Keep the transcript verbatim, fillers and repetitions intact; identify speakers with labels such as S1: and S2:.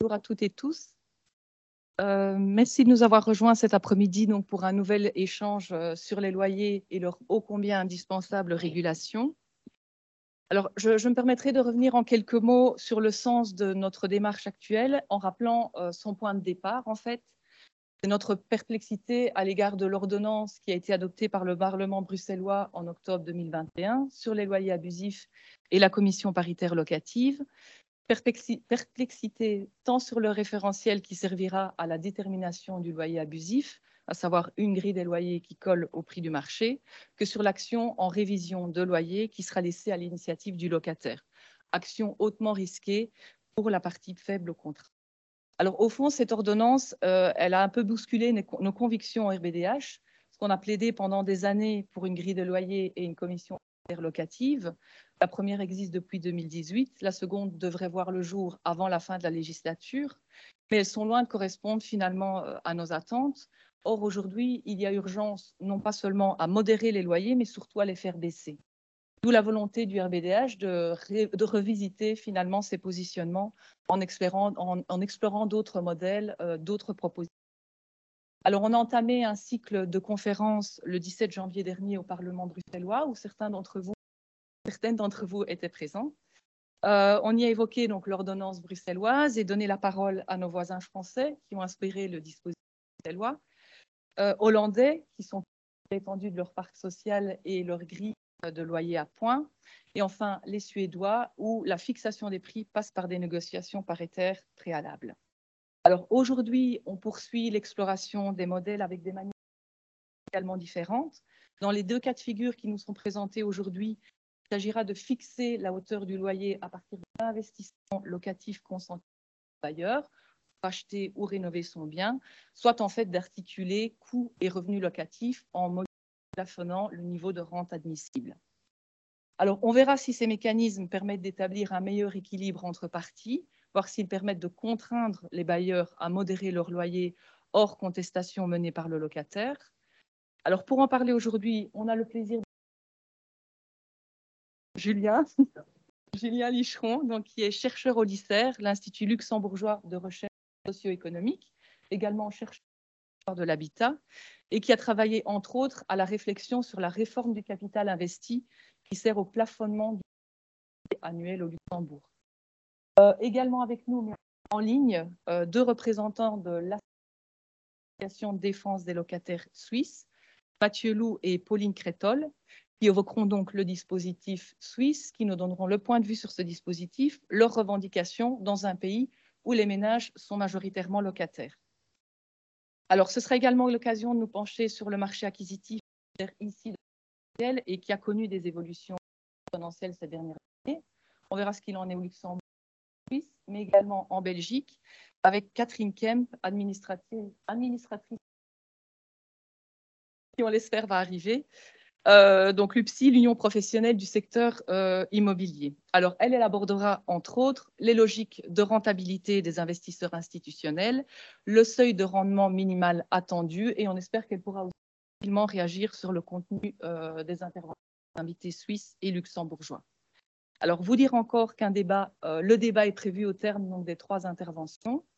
S1: Bonjour à toutes et tous. Euh, merci de nous avoir rejoints cet après-midi donc, pour un nouvel échange euh, sur les loyers et leur ô combien indispensable régulation. Alors, je, je me permettrai de revenir en quelques mots sur le sens de notre démarche actuelle en rappelant euh, son point de départ, en fait. C'est notre perplexité à l'égard de l'ordonnance qui a été adoptée par le Parlement bruxellois en octobre deux mille vingt et un sur les loyers abusifs et la commission paritaire locative. Perplexité tant sur le référentiel qui servira à la détermination du loyer abusif, à savoir une grille des loyers qui colle au prix du marché, que sur l'action en révision de loyer qui sera laissée à l'initiative du locataire. Action hautement risquée pour la partie faible au contrat. Alors, au fond, cette ordonnance, euh, elle a un peu bousculé nos convictions en R B D H, ce qu'on a plaidé pendant des années pour une grille de loyer et une commission locative. La première existe depuis deux mille dix-huit, la seconde devrait voir le jour avant la fin de la législature, mais elles sont loin de correspondre finalement à nos attentes. Or, aujourd'hui, il y a urgence non pas seulement à modérer les loyers, mais surtout à les faire baisser. D'où la volonté du R B D H de, de revisiter finalement ses positionnements en explorant, en, en explorant d'autres modèles, euh, d'autres propositions. Alors, on a entamé un cycle de conférences le dix-sept janvier dernier au Parlement bruxellois, où certains d'entre vous, certaines d'entre vous étaient présents. Euh, on y a évoqué donc l'ordonnance bruxelloise et donné la parole à nos voisins français qui ont inspiré le dispositif bruxellois, euh, hollandais qui sont étendus de leur parc social et leur grille de loyer à points, et enfin les Suédois où la fixation des prix passe par des négociations paritaires préalables. Alors aujourd'hui, on poursuit l'exploration des modèles avec des manières également différentes. Dans les deux cas de figure qui nous sont présentés aujourd'hui, il s'agira de fixer la hauteur du loyer à partir d'un investissement locatif consenti par le bailleur pour acheter ou rénover son bien, soit en fait d'articuler coûts et revenus locatifs en plafonnant le niveau de rente admissible. Alors, on verra si ces mécanismes permettent d'établir un meilleur équilibre entre parties, voir s'ils permettent de contraindre les bailleurs à modérer leur loyer hors contestation menée par le locataire. Alors, pour en parler aujourd'hui, on a le plaisir de Julien, Julien Licheron, donc, qui est chercheur au LICER, l'Institut luxembourgeois de recherche socio-économique, également chercheur de l'habitat, et qui a travaillé, entre autres, à la réflexion sur la réforme du capital investi qui sert au plafonnement du annuel au Luxembourg. Euh, également avec nous, mais en ligne, euh, deux représentants de l'Association de défense des locataires suisses, Mathieu Loup et Pauline Crétol, qui évoqueront donc le dispositif suisse, qui nous donneront le point de vue sur ce dispositif, leurs revendications dans un pays où les ménages sont majoritairement locataires. Alors, ce sera également l'occasion de nous pencher sur le marché acquisitif ici et qui a connu des évolutions exponentielles ces dernières années. On verra ce qu'il en est au Luxembourg, mais également en Belgique, avec Catherine Kemp, administratrice, administratrice qui, on l'espère, va arriver. Euh, donc, l'U P S I, l'Union professionnelle du secteur euh, immobilier. Alors, elle, elle abordera, entre autres, les logiques de rentabilité des investisseurs institutionnels, le seuil de rendement minimal attendu, et on espère qu'elle pourra aussi facilement réagir sur le contenu euh, des interventions des invités suisses et luxembourgeois. Alors, vous dire encore qu'un débat, euh, le débat est prévu au terme donc, des trois interventions.